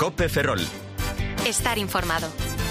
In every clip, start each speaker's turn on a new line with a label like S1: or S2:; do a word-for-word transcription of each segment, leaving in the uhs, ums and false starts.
S1: COPE Ferrol.
S2: Estar informado.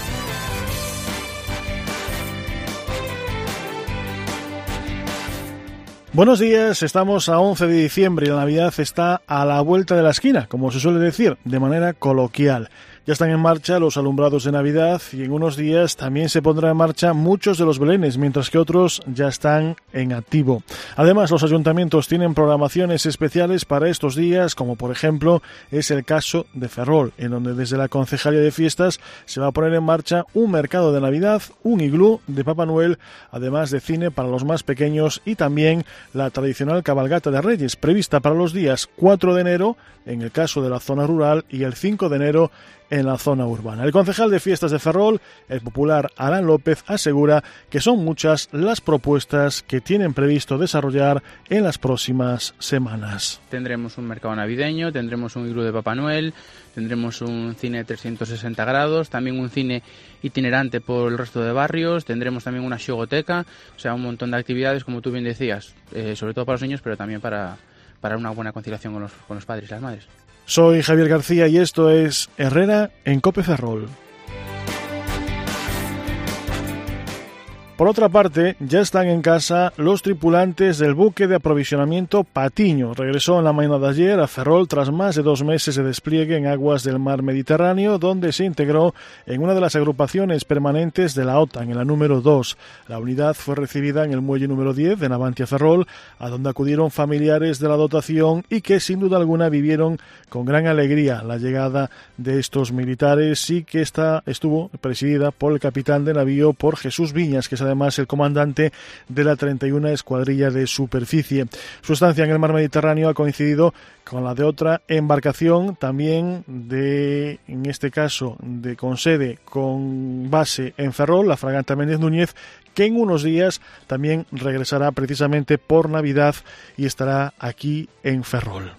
S3: Buenos días, estamos a once de diciembre y la Navidad está a la vuelta de la esquina, como se suele decir, de manera coloquial. Ya están en marcha los alumbrados de Navidad y en unos días también se pondrán en marcha muchos de los belenes, mientras que otros ya están en activo. Además, los ayuntamientos tienen programaciones especiales para estos días, como por ejemplo es el caso de Ferrol, en donde desde la Concejalía de Fiestas se va a poner en marcha un mercado de Navidad, un iglú de Papá Noel, además de cine para los más pequeños y también la tradicional cabalgata de Reyes, prevista para los días cuatro de enero, en el caso de la zona rural, y el cinco de enero en la zona urbana. El concejal de Fiestas de Ferrol, el popular Alan López, asegura que son muchas las propuestas que tienen previsto desarrollar en las próximas semanas.
S4: Tendremos un mercado navideño, tendremos un iglú de Papá Noel, tendremos un cine trescientos sesenta grados, también un cine itinerante por el resto de barrios, tendremos también una xogoteca, o sea, un montón de actividades, como tú bien decías, eh, sobre todo para los niños, pero también para, para una buena conciliación con los, con los padres y las madres.
S3: Soy Javier García y esto es Herrera en COPE Ferrol. Por otra parte, ya están en casa los tripulantes del buque de aprovisionamiento Patiño. Regresó en la mañana de ayer a Ferrol tras más de dos meses de despliegue en aguas del mar Mediterráneo, donde se integró en una de las agrupaciones permanentes de la OTAN, en la número dos. La unidad fue recibida en el muelle número diez de Navantia Ferrol, a donde acudieron familiares de la dotación y que sin duda alguna vivieron con gran alegría la llegada de estos militares, y que esta estuvo presidida por el capitán de navío, por Jesús Viñas, que es además el comandante de la treinta y una Escuadrilla de Superficie. Su estancia en el mar Mediterráneo ha coincidido con la de otra embarcación, también de, en este caso, de con sede, con base en Ferrol, la fragata Méndez Núñez, que en unos días también regresará precisamente por Navidad y estará aquí en Ferrol.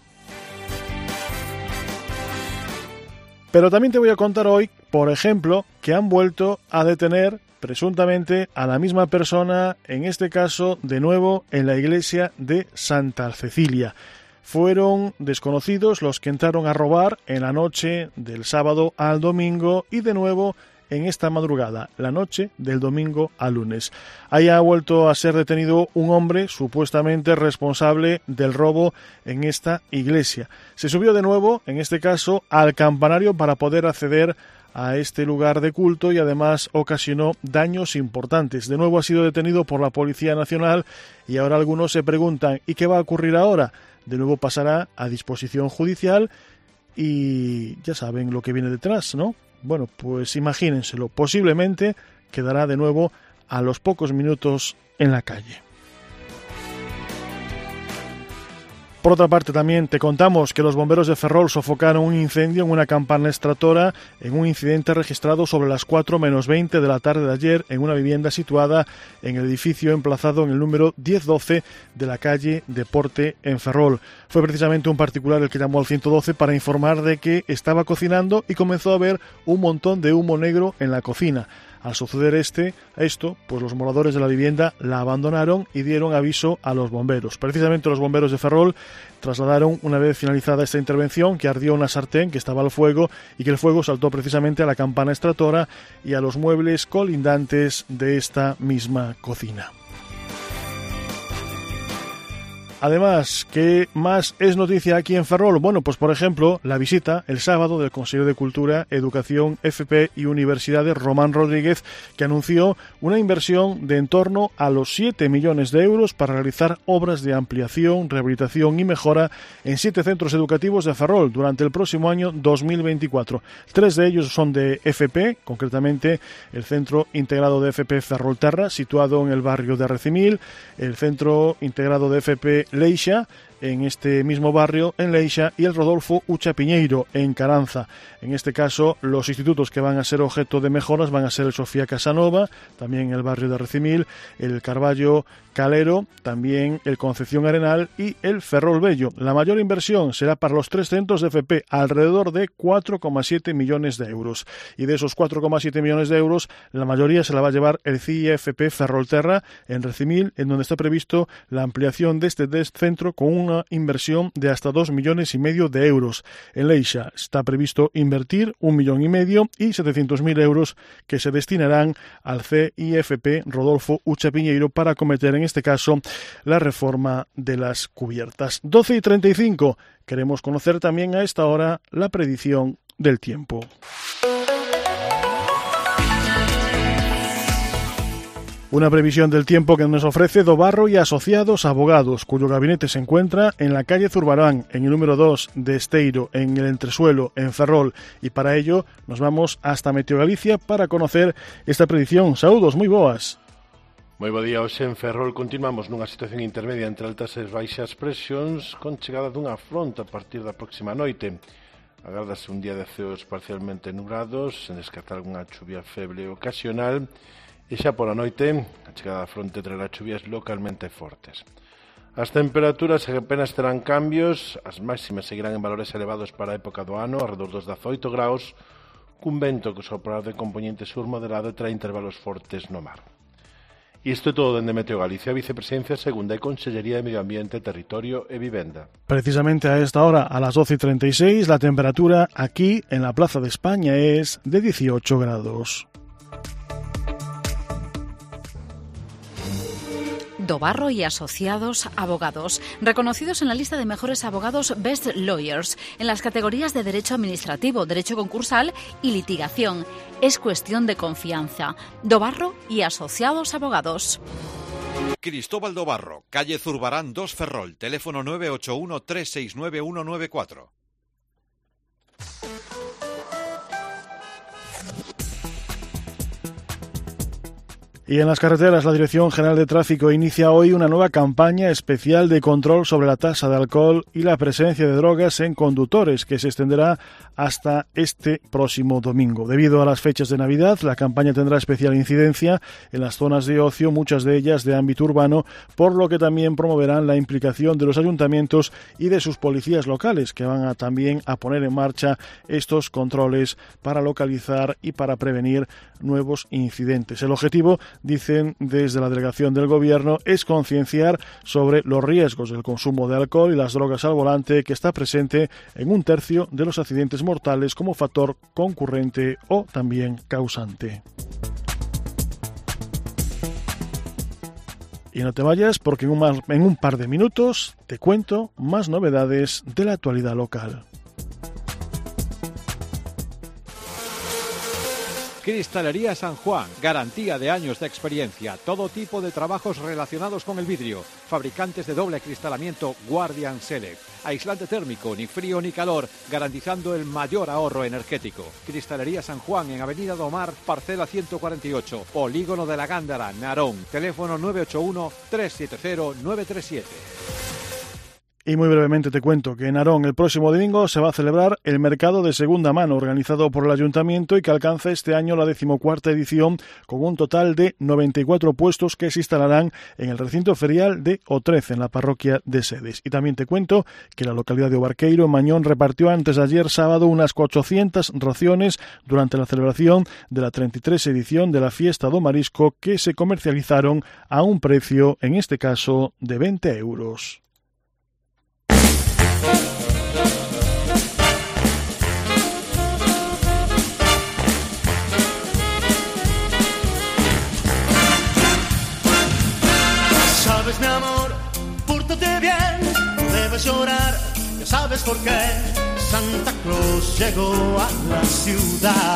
S3: Pero también te voy a contar hoy, por ejemplo, que han vuelto a detener presuntamente a la misma persona, en este caso de nuevo en la iglesia de Santa Cecilia. Fueron desconocidos los que entraron a robar en la noche del sábado al domingo y de nuevo en esta madrugada, la noche del domingo al lunes. Ahí ha vuelto a ser detenido un hombre supuestamente responsable del robo en esta iglesia. Se subió de nuevo, en este caso, al campanario para poder acceder a este lugar de culto y además ocasionó daños importantes. De nuevo ha sido detenido por la Policía Nacional y ahora algunos se preguntan ¿y qué va a ocurrir ahora? De nuevo pasará a disposición judicial y ya saben lo que viene detrás, ¿no? Bueno, pues imagínenselo, posiblemente quedará de nuevo a los pocos minutos en la calle. Por otra parte, también te contamos que los bomberos de Ferrol sofocaron un incendio en una campana extractora en un incidente registrado sobre las cuatro menos veinte de la tarde de ayer en una vivienda situada en el edificio emplazado en el número diez doce de la calle Deporte en Ferrol. Fue precisamente un particular el que llamó al ciento doce para informar de que estaba cocinando y comenzó a ver un montón de humo negro en la cocina. Al suceder este, esto, pues los moradores de la vivienda la abandonaron y dieron aviso a los bomberos. Precisamente los bomberos de Ferrol trasladaron, una vez finalizada esta intervención, que ardió una sartén que estaba al fuego y que el fuego saltó precisamente a la campana extractora y a los muebles colindantes de esta misma cocina. Además, ¿qué más es noticia aquí en Ferrol? Bueno, pues por ejemplo, la visita el sábado del consejero de Cultura, Educación, F P y Universidades, Román Rodríguez, que anunció una inversión de en torno a los siete millones de euros para realizar obras de ampliación, rehabilitación y mejora en siete centros educativos de Ferrol durante el próximo año dos mil veinticuatro. Tres de ellos son de F P, concretamente el Centro Integrado de F P Ferrolterra, situado en el barrio de Recimil, el Centro Integrado de F P Leixa, en este mismo barrio, en Leixa, y el Rodolfo Ucha Piñeiro, en Caranza. En este caso, los institutos que van a ser objeto de mejoras van a ser el Sofía Casanova, también en el barrio de Recimil, el Carballo Calero, también el Concepción Arenal y el Ferrol Bello. La mayor inversión será para los tres centros de F P, alrededor de cuatro coma siete millones de euros. Y de esos cuatro coma siete millones de euros, la mayoría se la va a llevar el C I F P Ferrolterra, en Recimil, en donde está previsto la ampliación de este centro con un una inversión de hasta dos millones y medio de euros. En Leixa está previsto invertir un millón y medio y setecientos mil euros que se destinarán al C I F P Rodolfo Ucha Piñeiro para acometer en este caso la reforma de las cubiertas. doce y treinta y cinco. Queremos conocer también a esta hora la predicción del tiempo. Una previsión del tiempo que nos ofrece Dobarro y Asociados Abogados, cuyo gabinete se encuentra en la calle Zurbarán, en el número dos de Esteiro, en el entresuelo, en Ferrol. Y para ello nos vamos hasta Meteo Galicia para conocer esta predicción. Saúdos, moi boas.
S1: Moi bo día, hoxe en Ferrol continuamos nunha situación intermedia entre altas e baixas presións con chegada dunha fronte a partir da próxima noite. Agárdase un día de ceos parcialmente nubrados, sen descartar algunha chuvia feble ocasional. E xa pola noite, a chegada da fronte traerá chuvias localmente fortes. As temperaturas apenas terán cambios, as máximas seguirán en valores elevados para a época do ano, alrededor dos dezaoito graus, cun vento que soprará de componente sur moderado e trae intervalos fortes no mar. Isto é todo dende Meteo Galicia, Vicepresidencia Segunda e Consellería de Medio Ambiente, Territorio e Vivenda.
S3: Precisamente a esta hora, a las doce y treinta y seis, la temperatura aquí en la Plaza de España es de dieciocho grados.
S5: Dobarro y Asociados Abogados, reconocidos en la lista de mejores abogados Best Lawyers, en las categorías de Derecho Administrativo, Derecho Concursal y Litigación. Es cuestión de confianza. Dobarro y Asociados Abogados.
S6: Cristóbal Dobarro, calle Zurbarán dos Ferrol, teléfono nueve ocho uno, tres seis nueve, uno nueve cuatro.
S3: Y en las carreteras, la Dirección General de Tráfico inicia hoy una nueva campaña especial de control sobre la tasa de alcohol y la presencia de drogas en conductores, que se extenderá hasta este próximo domingo. Debido a las fechas de Navidad, la campaña tendrá especial incidencia en las zonas de ocio, muchas de ellas de ámbito urbano, por lo que también promoverán la implicación de los ayuntamientos y de sus policías locales, que van a también a poner en marcha estos controles para localizar y para prevenir nuevos incidentes. El objetivo, dicen desde la delegación del Gobierno, es concienciar sobre los riesgos del consumo de alcohol y las drogas al volante, que está presente en un tercio de los accidentes mortales como factor concurrente o también causante. Y no te vayas, porque en un, en un par de minutos te cuento más novedades de la actualidad local.
S7: Cristalería San Juan, garantía de años de experiencia, todo tipo de trabajos relacionados con el vidrio, fabricantes de doble acristalamiento Guardian Select, aislante térmico, ni frío ni calor, garantizando el mayor ahorro energético. Cristalería San Juan en Avenida Domar, parcela ciento cuarenta y ocho, Polígono de la Gándara, Narón, teléfono nueve ocho uno, tres siete cero, nueve tres siete.
S3: Y muy brevemente te cuento que en Narón el próximo domingo se va a celebrar el mercado de segunda mano organizado por el Ayuntamiento y que alcanza este año la decimocuarta edición con un total de noventa y cuatro puestos que se instalarán en el recinto ferial de O trece en la parroquia de Sedes. Y también te cuento que la localidad de Obarqueiro, en Mañón, repartió antes de ayer sábado unas cuatrocientas raciones durante la celebración de la treinta y tres edición de la Fiesta do Marisco, que se comercializaron a un precio, en este caso, de veinte euros.
S8: Sabes, mi amor, pórtate bien, no debes llorar, ya sabes por qué. Santa Claus llegó a la ciudad.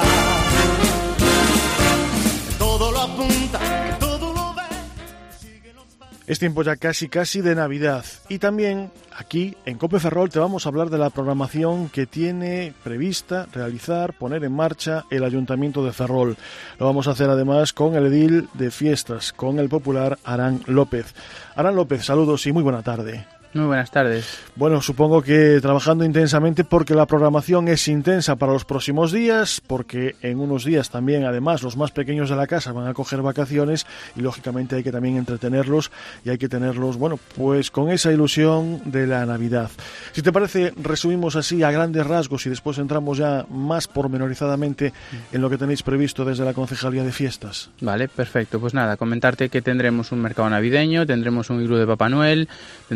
S8: Todo lo apunta, todo lo ve.
S3: Es tiempo ya casi casi de Navidad y también aquí en Cope Ferrol te vamos a hablar de la programación que tiene prevista realizar, poner en marcha el Ayuntamiento de Ferrol. Lo vamos a hacer además con el edil de fiestas, con el popular Arán López. Arán López, saludos y muy buena tarde.
S4: Muy buenas tardes.
S3: Bueno, supongo que trabajando intensamente porque la programación es intensa para los próximos días, porque en unos días también, además, los más pequeños de la casa van a coger vacaciones y, lógicamente, hay que también entretenerlos y hay que tenerlos, bueno, pues con esa ilusión de la Navidad. Si te parece, resumimos así a grandes rasgos y después entramos ya más pormenorizadamente en lo que tenéis previsto desde la Concejalía de Fiestas.
S4: Vale, perfecto. Pues nada, comentarte que tendremos un mercado navideño, tendremos un iglú de Papá Noel, tendremos un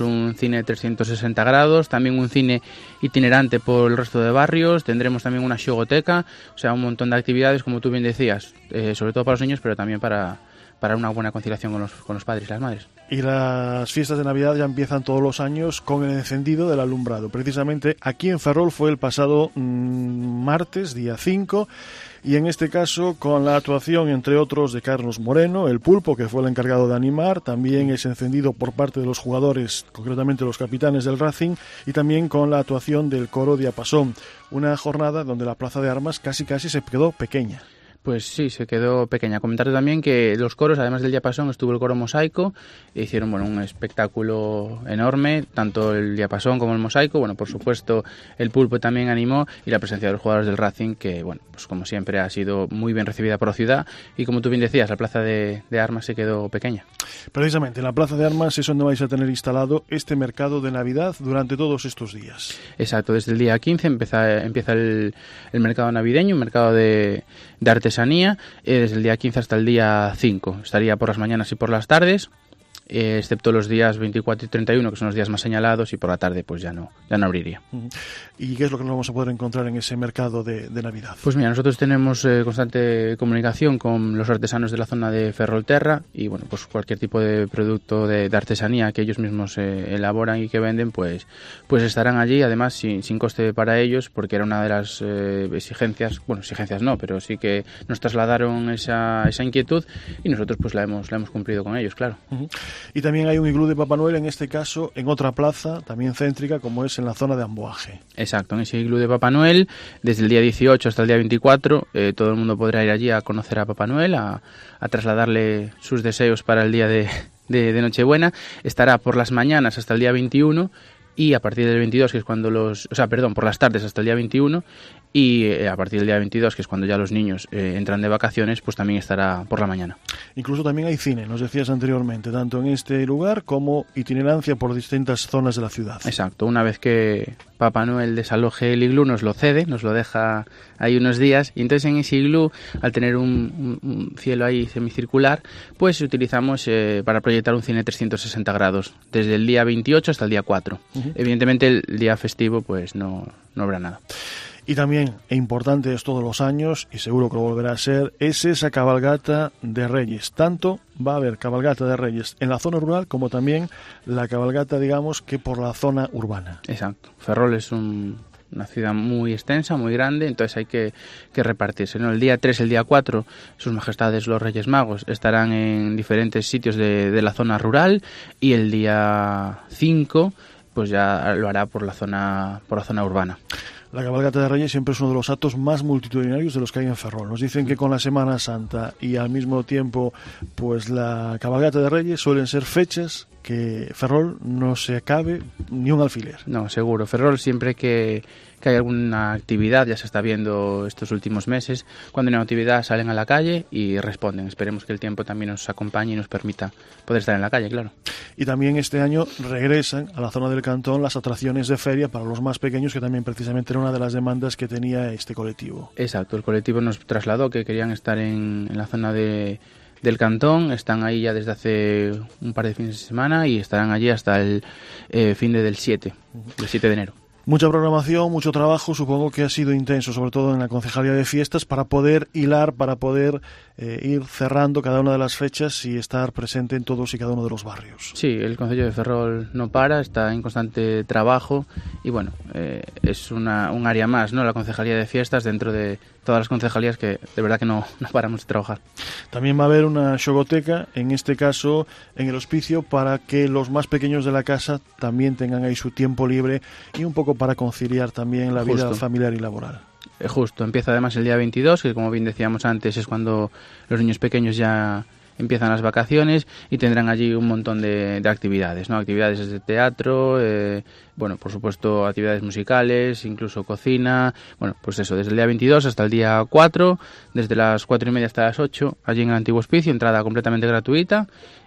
S4: un cine trescientos sesenta grados, también un cine itinerante por el resto de barrios, tendremos también una xogoteca, o sea, un montón de actividades, como tú bien decías, eh, sobre todo para los niños, pero también para, para una buena conciliación con los, con los padres y las madres.
S3: Y las fiestas de Navidad ya empiezan todos los años con el encendido del alumbrado. Precisamente aquí en Ferrol fue el pasado mmm, martes, día cinco, y en este caso con la actuación, entre otros, de Carlos Moreno, el Pulpo, que fue el encargado de animar, también es encendido por parte de los jugadores, concretamente los capitanes del Racing, y también con la actuación del coro Diapasón, una jornada donde la Plaza de Armas casi casi se quedó pequeña.
S4: Pues sí, se quedó pequeña. Comentarte también que los coros, además del diapasón, estuvo el coro Mosaico, e hicieron bueno, un espectáculo enorme, tanto el diapasón como el mosaico. Bueno, por supuesto, el Pulpo también animó, y la presencia de los jugadores del Racing, que, bueno, pues como siempre ha sido muy bien recibida por la ciudad, y como tú bien decías, la Plaza de, de Armas se quedó pequeña.
S3: Precisamente, en la Plaza de Armas es donde vais a tener instalado este mercado de Navidad durante todos estos días.
S4: Exacto, desde el día quince empieza, empieza el, el mercado navideño, un mercado de, de artesanía, eh, desde el día quince hasta el día cinco. Estaría por las mañanas y por las tardes, eh, excepto los días veinticuatro y treinta y uno, que son los días más señalados, y por la tarde pues ya no, ya no abriría.
S3: ¿Y qué es lo que nos vamos a poder encontrar en ese mercado de, de Navidad?
S4: Pues mira, nosotros tenemos eh, constante comunicación con los artesanos de la zona de Ferrolterra, y bueno, pues cualquier tipo de producto de, de artesanía que ellos mismos eh, elaboran y que venden, pues, pues estarán allí, además sin, sin coste para ellos, porque era una de las eh, exigencias, bueno, exigencias no, pero sí que nos trasladaron esa, esa inquietud, y nosotros pues la hemos, la hemos cumplido con ellos, claro.
S3: Uh-huh. Y también hay un iglú de Papá Noel, en este caso en otra plaza, también céntrica, como es en la zona de Amboaje.
S4: Exacto, en ese iglú de Papá Noel, desde el día dieciocho hasta el día veinticuatro, eh, todo el mundo podrá ir allí a conocer a Papá Noel, a, a trasladarle sus deseos para el día de, de, de Nochebuena. Estará por las mañanas hasta el día veintiuno, y a partir del veintidós, que es cuando los... O sea, perdón, por las tardes hasta el día veintiuno, y eh, a partir del día veintidós, que es cuando ya los niños eh, entran de vacaciones, pues también estará por la mañana.
S3: Incluso también hay cine, nos decías anteriormente, tanto en este lugar como itinerancia por distintas zonas de la ciudad.
S4: Exacto, una vez que Papá Noel desaloje el iglú, nos lo cede, nos lo deja ahí unos días, y entonces en ese iglú, al tener un, un, un cielo ahí semicircular, pues utilizamos eh, para proyectar un cine trescientos sesenta grados, desde el día veintiocho hasta el día cuatro. Uh-huh. Evidentemente el día festivo pues no, no habrá nada.
S3: Y también, e importante es todos los años, y seguro que lo volverá a ser, es esa cabalgata de Reyes. Tanto va a haber cabalgata de Reyes en la zona rural como también la cabalgata, digamos, que por la zona urbana.
S4: Exacto. Ferrol es un, una ciudad muy extensa, muy grande, entonces hay que, que repartirse, ¿no? El día tres, el día cuatro, sus majestades los Reyes Magos estarán en diferentes sitios de, de la zona rural, y el día cinco pues ya lo hará por la zona, por la zona urbana.
S3: La cabalgata de Reyes siempre es uno de los actos más multitudinarios de los que hay en Ferrol. Nos dicen que con la Semana Santa y al mismo tiempo pues la cabalgata de Reyes suelen ser fechas que Ferrol no se acabe ni un alfiler.
S4: No, seguro. Ferrol siempre que, que hay alguna actividad, ya se está viendo estos últimos meses, cuando hay una actividad salen a la calle y responden. Esperemos que el tiempo también nos acompañe y nos permita poder estar en la calle, claro.
S3: Y también este año regresan a la zona del cantón las atracciones de feria para los más pequeños, que también precisamente era una de las demandas que tenía este colectivo.
S4: Exacto, el colectivo nos trasladó que querían estar en, en la zona de... del cantón, están ahí ya desde hace un par de fines de semana y estarán allí hasta el eh, fin de del siete, del siete de enero.
S3: Mucha programación, mucho trabajo, supongo que ha sido intenso, sobre todo en la Concejalía de Fiestas, para poder hilar, para poder eh, ir cerrando cada una de las fechas y estar presente en todos y cada uno de los barrios.
S4: Sí, el Concello de Ferrol no para, está en constante trabajo y bueno, eh, es una, un área más, ¿no? La Concejalía de Fiestas dentro de todas las concejalías que de verdad que no, no paramos de trabajar.
S3: También va a haber una xogoteca, en este caso en el hospicio, para que los más pequeños de la casa también tengan ahí su tiempo libre y un poco para conciliar también la vida Justo. familiar y laboral.
S4: Eh, justo, empieza además el día veintidós, que como bien decíamos antes es cuando los niños pequeños ya empiezan las vacaciones y tendrán allí un montón de, de actividades, ¿no? Actividades de teatro, eh, bueno, por supuesto actividades musicales, incluso cocina, bueno, pues eso, desde el día veintidós hasta el día cuatro, desde las cuatro y media hasta las ocho, allí en el antiguo hospicio, entrada completamente gratuita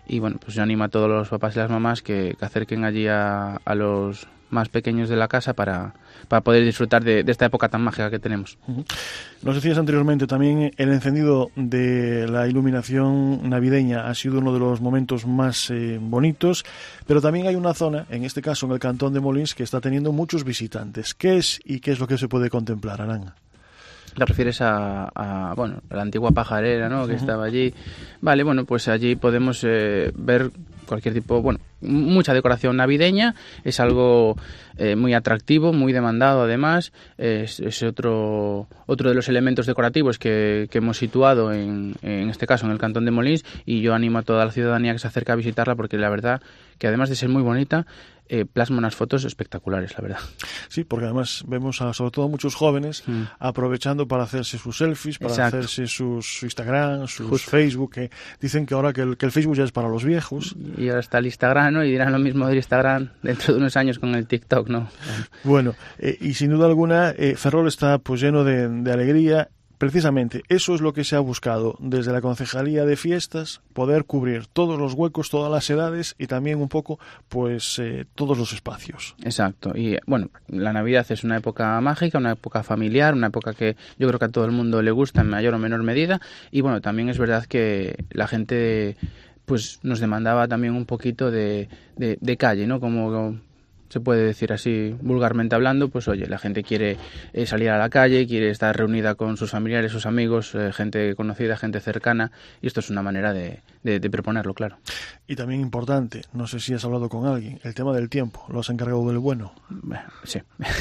S4: y bueno, pues yo animo a todos los papás y las mamás que, que acerquen allí a, a los más pequeños de la casa para, para poder disfrutar de, de esta época tan mágica que tenemos.
S3: Uh-huh. Nos decías anteriormente también el encendido de la iluminación navideña ha sido uno de los momentos más eh, bonitos, pero también hay una zona, en este caso en el cantón de Molins, que está teniendo muchos visitantes. ¿Qué es y qué es lo que se puede contemplar, Arán?
S4: ¿La refieres a, a, bueno, a la antigua pajarera, ¿no?, que uh-huh. estaba allí? Vale, bueno, pues allí podemos eh, ver cualquier tipo, bueno, mucha decoración navideña, es algo eh, muy atractivo, muy demandado además, es, es otro otro de los elementos decorativos que, que hemos situado en, en este caso en el cantón de Molins, y yo animo a toda la ciudadanía que se acerque a visitarla porque la verdad que además de ser muy bonita, eh, plasma unas fotos espectaculares, la verdad.
S3: Sí, porque además vemos a, sobre todo muchos jóvenes mm. aprovechando para hacerse sus selfies, para Exacto. hacerse sus Instagram, sus Justo. Facebook, que dicen que ahora que el, que el Facebook ya es para los viejos.
S4: Y ahora está el Instagram, ¿no? Y dirán lo mismo del Instagram dentro de unos años con el TikTok, ¿no?
S3: Bueno, eh, y sin duda alguna eh, Ferrol está pues lleno de, de alegría. Precisamente eso es lo que se ha buscado desde la Concejalía de Fiestas, poder cubrir todos los huecos, todas las edades y también un poco pues eh, todos los espacios.
S4: Exacto, y bueno, la Navidad es una época mágica, una época familiar, una época que yo creo que a todo el mundo le gusta en mayor o menor medida, y bueno, también es verdad que la gente pues nos demandaba también un poquito de, de, de calle, ¿no? Como se puede decir así vulgarmente hablando, pues oye, la gente quiere eh, salir a la calle, quiere estar reunida con sus familiares, sus amigos, eh, gente conocida, gente cercana, y esto es una manera de, de, de proponerlo, claro.
S3: Y también importante, no sé si has hablado con alguien, el tema del tiempo, ¿lo has encargado del bueno?
S4: Bueno, sí.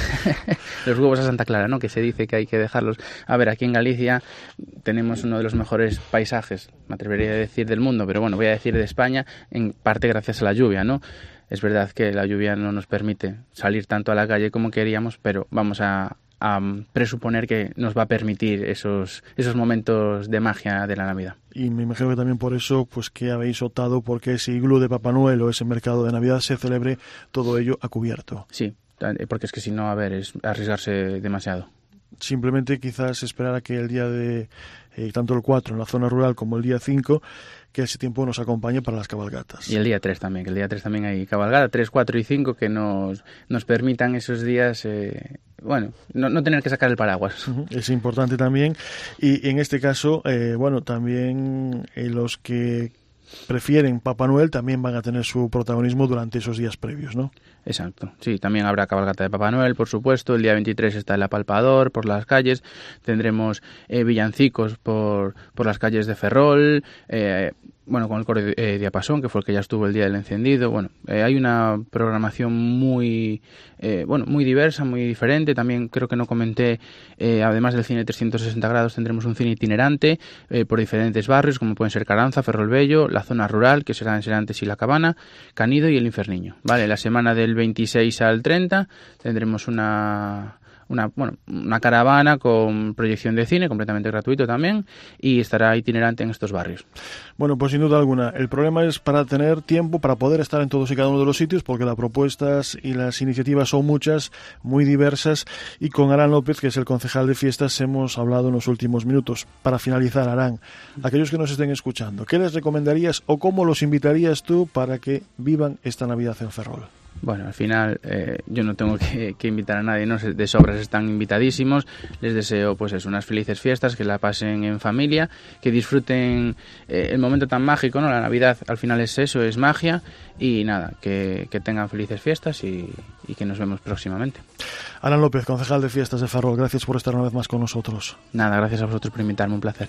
S4: Los huevos a Santa Clara, ¿no?, que se dice que hay que dejarlos. A ver, aquí en Galicia tenemos uno de los mejores paisajes, me atrevería a decir del mundo, pero bueno, voy a decir de España, en parte gracias a la lluvia, ¿no? Es verdad que la lluvia no nos permite salir tanto a la calle como queríamos, pero vamos a, a presuponer que nos va a permitir esos, esos momentos de magia de la Navidad.
S3: Y me imagino que también por eso pues que habéis optado porque ese iglú de Papá Noel o ese mercado de Navidad se celebre todo ello a cubierto.
S4: Sí, porque es que si no, a ver, es arriesgarse demasiado.
S3: Simplemente quizás esperar a que el día de, eh, tanto el cuatro en la zona rural como el día cinco, que ese tiempo nos acompañe para las cabalgatas.
S4: Y el día tres también, que el día tres también hay cabalgata, tres, cuatro y cinco, que nos, nos permitan esos días, eh, bueno, no, no tener que sacar el paraguas.
S3: Uh-huh. Es importante también, y en este caso, eh, bueno, también eh, los que prefieren Papá Noel también van a tener su protagonismo durante esos días previos, ¿no?
S4: Exacto, sí, también habrá cabalgata de Papá Noel, por supuesto. El día veintitrés está el apalpador por las calles, tendremos eh, villancicos por, por las calles de Ferrol, eh, bueno, con el coro de eh, Diapasón, que fue el que ya estuvo el día del encendido. Bueno, eh, hay una programación muy eh, bueno, muy diversa, muy diferente. También creo que no comenté, eh, además del cine trescientos sesenta grados, tendremos un cine itinerante eh, por diferentes barrios, como pueden ser Caranza, Ferrolbello, la zona rural, que será en Serantes y La Cabana, Canido y el Inferniño. Vale, la semana del veintiséis al treinta tendremos una... Una, bueno, una caravana con proyección de cine, completamente gratuito también, y estará itinerante en estos barrios.
S3: Bueno, pues sin duda alguna, el problema es para tener tiempo, para poder estar en todos y cada uno de los sitios, porque las propuestas y las iniciativas son muchas, muy diversas, y con Arán López, que es el concejal de fiestas, hemos hablado en los últimos minutos. Para finalizar, Arán, aquellos que nos estén escuchando, ¿qué les recomendarías o cómo los invitarías tú para que vivan esta Navidad en Ferrol?
S4: Bueno, al final eh, yo no tengo que, que invitar a nadie, ¿no? De sobras están invitadísimos. Les deseo pues eso, unas felices fiestas, que la pasen en familia, que disfruten eh, el momento tan mágico, ¿no? La Navidad al final es eso, es magia, y nada, que, que tengan felices fiestas y, y que nos vemos próximamente.
S3: Arán López, concejal de fiestas de Ferrol, gracias por estar una vez más con nosotros.
S4: Nada, gracias a vosotros por invitarme, un placer.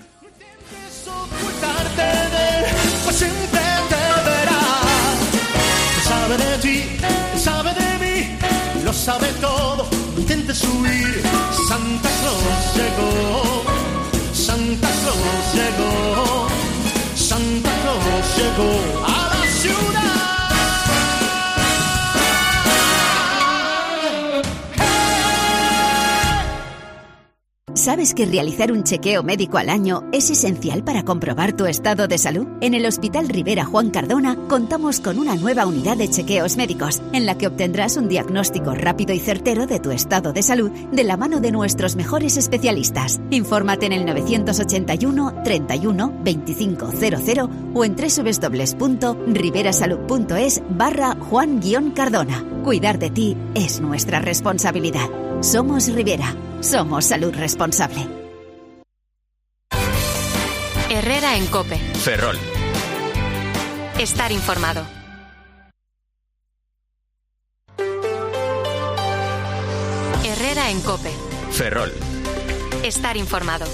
S8: Sabe de ti, sabe de mí, lo sabe todo, no intentes huir. Santa Claus llegó, Santa Claus llegó, Santa Claus llegó a la ciudad.
S9: ¿Sabes que realizar un chequeo médico al año es esencial para comprobar tu estado de salud? En el Hospital Rivera Juan Cardona contamos con una nueva unidad de chequeos médicos, en la que obtendrás un diagnóstico rápido y certero de tu estado de salud de la mano de nuestros mejores especialistas. Infórmate en el novecientos ochenta y uno, treinta y uno, veinticinco cero cero o en doble u doble u doble u punto riverasalud punto es barra Juan Cardona. Cuidar de ti es nuestra responsabilidad. Somos Rivera. Somos salud responsable.
S2: Herrera en COPE.
S10: Ferrol.
S2: Estar informado. Herrera en COPE.
S10: Ferrol.
S2: Estar informado.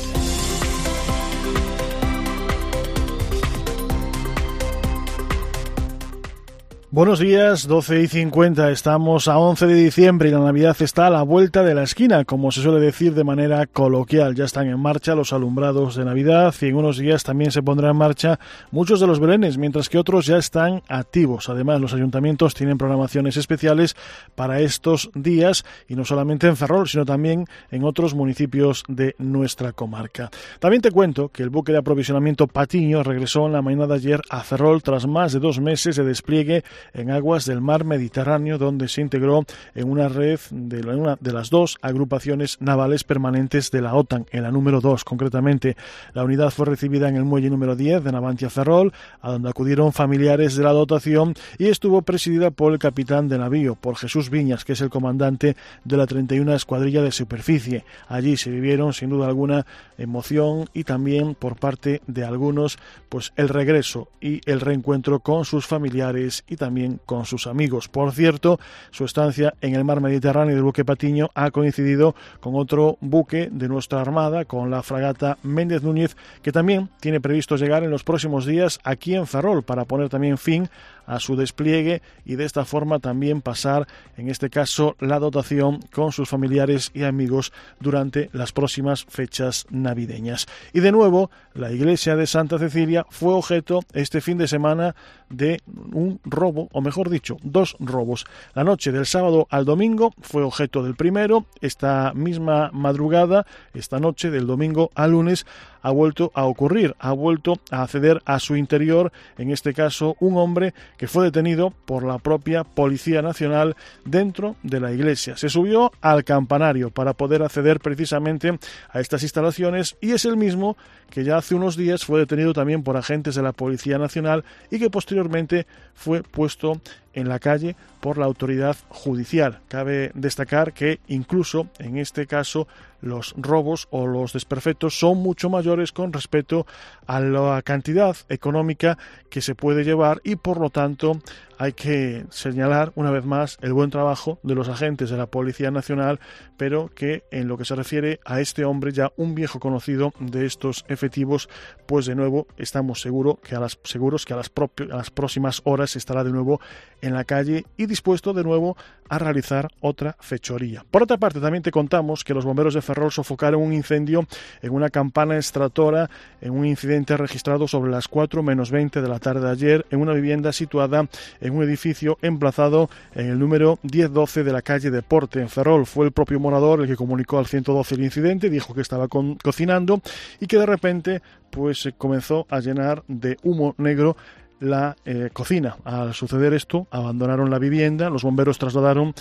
S3: Buenos días, doce y cincuenta, estamos a once de diciembre y la Navidad está a la vuelta de la esquina, como se suele decir de manera coloquial. Ya están en marcha los alumbrados de Navidad y en unos días también se pondrán en marcha muchos de los belenes, mientras que otros ya están activos. Además, los ayuntamientos tienen programaciones especiales para estos días y no solamente en Ferrol, sino también en otros municipios de nuestra comarca. También te cuento que el buque de aprovisionamiento Patiño regresó en la mañana de ayer a Ferrol tras más de dos meses de despliegue en aguas del mar Mediterráneo, donde se integró en una red de una de las dos agrupaciones navales permanentes de la OTAN, en la número dos concretamente. La unidad fue recibida en el muelle número diez de Navantia Ferrol, a donde acudieron familiares de la dotación, y estuvo presidida por el capitán de navío, por Jesús Viñas, que es el comandante de la treinta y una Escuadrilla de Superficie. Allí se vivieron sin duda alguna emoción y también por parte de algunos pues el regreso y el reencuentro con sus familiares y también también con sus amigos. Por cierto, su estancia en el mar Mediterráneo del buque Patiño ha coincidido con otro buque de nuestra Armada, con la fragata Méndez Núñez, que también tiene previsto llegar en los próximos días aquí en Ferrol para poner también fin a su despliegue y de esta forma también pasar, en este caso, la dotación con sus familiares y amigos durante las próximas fechas navideñas. Y de nuevo, la iglesia de Santa Cecilia fue objeto este fin de semana de un robo, o mejor dicho, dos robos. La noche del sábado al domingo fue objeto del primero. Esta misma madrugada, esta noche del domingo al lunes, ha vuelto a ocurrir, ha vuelto a acceder a su interior, en este caso un hombre que fue detenido por la propia Policía Nacional dentro de la iglesia. Se subió al campanario para poder acceder precisamente a estas instalaciones y es el mismo que ya hace unos días fue detenido también por agentes de la Policía Nacional y que posteriormente fue puesto en la calle por la autoridad judicial. Cabe destacar que incluso en este caso los robos o los desperfectos son mucho mayores con respecto a la cantidad económica que se puede llevar y por lo tanto hay que señalar una vez más el buen trabajo de los agentes de la Policía Nacional, pero que en lo que se refiere a este hombre, ya un viejo conocido de estos efectivos, pues de nuevo estamos seguro que a las, seguros que a las, propi- a las próximas horas estará de nuevo en la calle y dispuesto de nuevo a realizar otra fechoría. Por otra parte, también te contamos que los bomberos de Ferrol sofocaron un incendio en una campana extractora en un incidente registrado sobre las cuatro menos veinte de la tarde de ayer en una vivienda situada en un edificio emplazado en el número diez doce de la calle Deporte en Ferrol. Fue el propio morador el que comunicó al ciento doce el incidente, dijo que estaba con, cocinando y que de repente pues se comenzó a llenar de humo negro la eh, cocina. Al suceder esto, abandonaron la vivienda, los bomberos trasladaron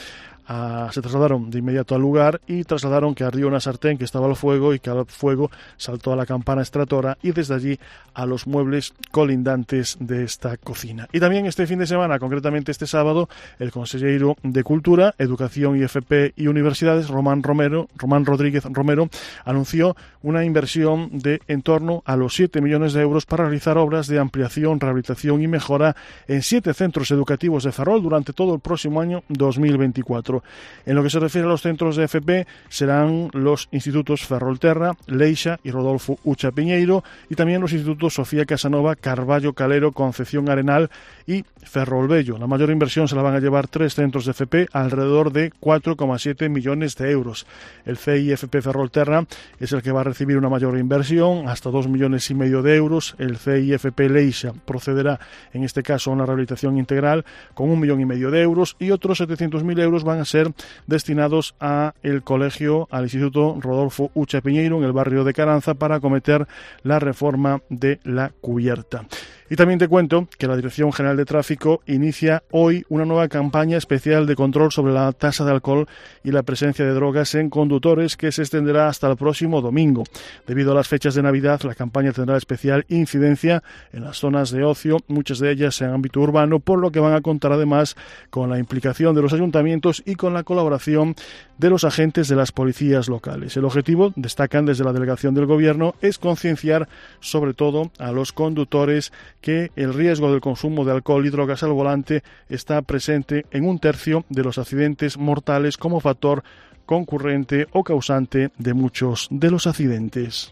S3: a, se trasladaron de inmediato al lugar y trasladaron que ardió una sartén que estaba al fuego y que al fuego saltó a la campana extractora y desde allí a los muebles colindantes de esta cocina. Y también este fin de semana, concretamente este sábado, el consejero de Cultura, Educación y F P y Universidades, Román Romero, Román Rodríguez Romero, anunció una inversión de en torno a los siete millones de euros para realizar obras de ampliación, rehabilitación y mejora en siete centros educativos de Ferrol durante todo el próximo año dos mil veinticuatro. En lo que se refiere a los centros de F P, serán los institutos Ferrolterra, Leixa y Rodolfo Ucha Piñeiro y también los institutos Sofía Casanova, Carballo Calero, Concepción Arenal y Ferrolbello. La mayor inversión se la van a llevar tres centros de F P, alrededor de cuatro coma siete millones de euros. El C I F P Ferrolterra es el que va a recibir una mayor inversión, hasta dos millones y medio de euros. El C I F P Leixa procederá, en este caso, a una rehabilitación integral con un millón y medio de euros y otros setecientos mil euros van van a ser destinados a el colegio, al Instituto Rodolfo Ucha Piñeiro, en el barrio de Caranza, para acometer la reforma de la cubierta. Y también te cuento que la Dirección General de Tráfico inicia hoy una nueva campaña especial de control sobre la tasa de alcohol y la presencia de drogas en conductores, que se extenderá hasta el próximo domingo. Debido a las fechas de Navidad, la campaña tendrá especial incidencia en las zonas de ocio, muchas de ellas en ámbito urbano, por lo que van a contar además con la implicación de los ayuntamientos y con la colaboración de los agentes de las policías locales. El objetivo, destacan desde la delegación del Gobierno, es concienciar sobre todo a los conductores que el riesgo del consumo de alcohol y drogas al volante está presente en un tercio de los accidentes mortales como factor concurrente o causante de muchos de los accidentes.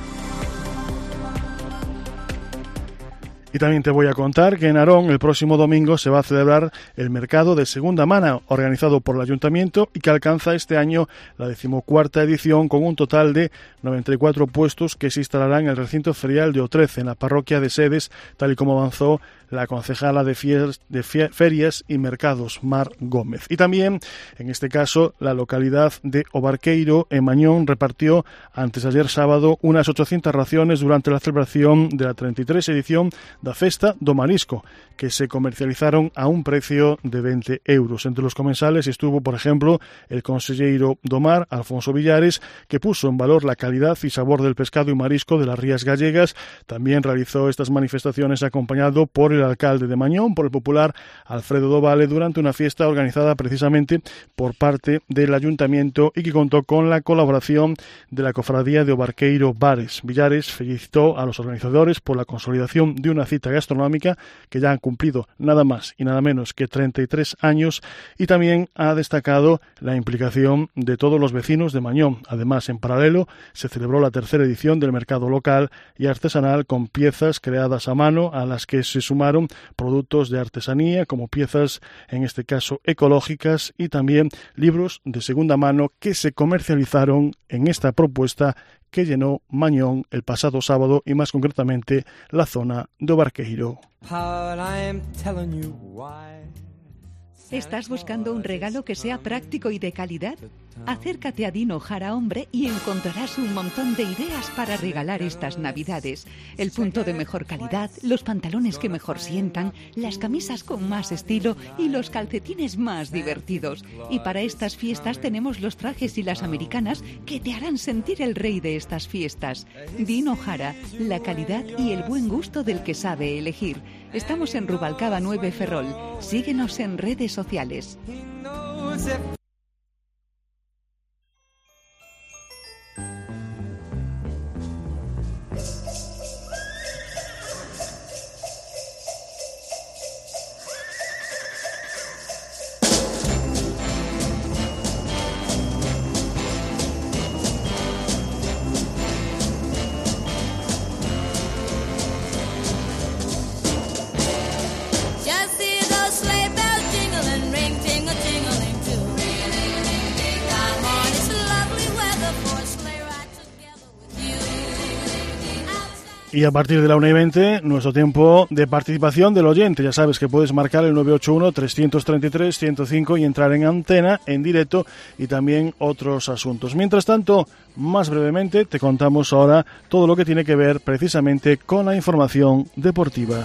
S3: Y también te voy a contar que en Arón el próximo domingo se va a celebrar el mercado de segunda mano organizado por el Ayuntamiento y que alcanza este año la decimocuarta edición con un total de noventa y cuatro puestos que se instalarán en el recinto ferial de O trece en la parroquia de Sedes, tal y como avanzó la concejala de, fies, de fie, Ferias y Mercados, Mar Gómez. Y también, en este caso, la localidad de O Barqueiro, en Mañón, repartió antes de ayer sábado unas ochocientas raciones durante la celebración de la treinta y tres edición da Festa do Marisco, que se comercializaron a un precio de veinte euros. Entre los comensales estuvo, por ejemplo, el conselleiro do Mar, Alfonso Villares, que puso en valor la calidad y sabor del pescado y marisco de las rías gallegas. También realizó estas manifestaciones acompañado por el alcalde de Mañón, por el popular Alfredo do Vale, durante una fiesta organizada precisamente por parte del ayuntamiento y que contó con la colaboración de la cofradía de O Barqueiro Bares. Villares felicitó a los organizadores por la consolidación de una cita gastronómica que ya han cumplido nada más y nada menos que treinta y tres años, y también ha destacado la implicación de todos los vecinos de Mañón. Además, en paralelo, se celebró la tercera edición del mercado local y artesanal con piezas creadas a mano, a las que se sumaron productos de artesanía como piezas, en este caso ecológicas, y también libros de segunda mano que se comercializaron en esta propuesta que llenó Mañón el pasado sábado y más concretamente la zona de O Barqueiro.
S10: ¿Estás buscando un regalo que sea práctico y de calidad? Acércate a Dino Jara Hombre y encontrarás un montón de ideas para regalar estas Navidades. El punto de mejor calidad, los pantalones que mejor sientan, las camisas con más estilo y los calcetines más divertidos. Y para estas fiestas tenemos los trajes y las americanas que te harán sentir el rey de estas fiestas. Dino Jara, la calidad y el buen gusto del que sabe elegir. Estamos en Rubalcaba nueve Ferrol. Síguenos en redes sociales.
S3: Y a partir de la una y veinte, nuestro tiempo de participación del oyente. Ya sabes que puedes marcar el nueve ocho uno, tres tres tres, uno cero cinco y entrar en antena, en directo, y también otros asuntos. Mientras tanto, más brevemente, te contamos ahora todo lo que tiene que ver precisamente con la información deportiva.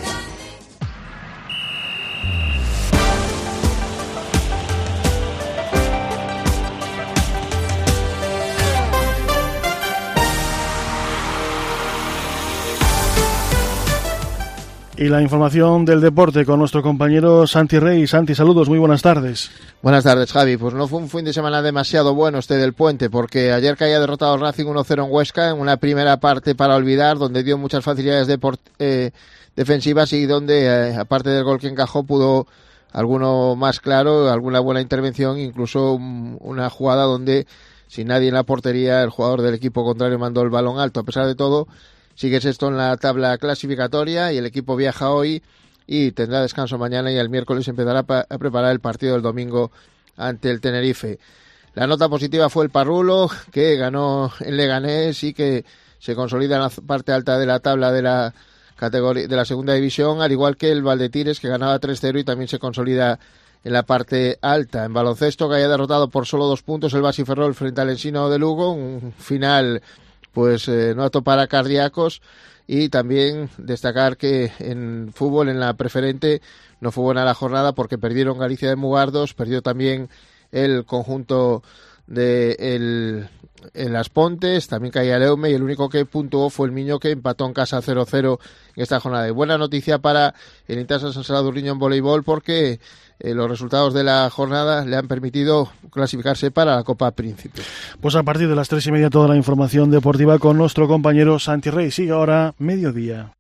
S3: Y la información del deporte con nuestro compañero Santi Rey. Santi, saludos, muy buenas tardes.
S11: Buenas tardes, Javi. Pues no fue un fin de semana demasiado bueno este del Puente, porque ayer caía derrotado el Racing uno cero en Huesca, en una primera parte para olvidar, donde dio muchas facilidades deport- eh, defensivas y donde, eh, aparte del gol que encajó, pudo alguno más claro, alguna buena intervención, incluso um, una jugada donde, sin nadie en la portería, el jugador del equipo contrario mandó el balón alto. A pesar de todo, sigue sexto en la tabla clasificatoria y el equipo viaja hoy y tendrá descanso mañana, y el miércoles empezará a preparar el partido del domingo ante el Tenerife. La nota positiva fue el Parrulo, que ganó en Leganés y que se consolida en la parte alta de la tabla de la categoría de la segunda división, al igual que el Valdetires, que ganaba tres cero y también se consolida en la parte alta. En baloncesto, que haya derrotado por solo dos puntos el Basi Ferrol frente al Ensino de Lugo, un final pues eh, no apto para cardíacos. Y también destacar que en fútbol, en la preferente, no fue buena la jornada porque perdieron Galicia de Mugardos, perdió también el conjunto de el, en Las Pontes, también caía Leume, y el único que puntuó fue el Miño, que empató en casa cero cero en esta jornada. Y buena noticia para el Intasa San Saladurriño en voleibol, porque eh, los resultados de la jornada le han permitido clasificarse para la Copa Príncipe.
S3: Pues a partir de las tres y media toda la información deportiva con nuestro compañero Santi Rey. Sigue ahora Mediodía.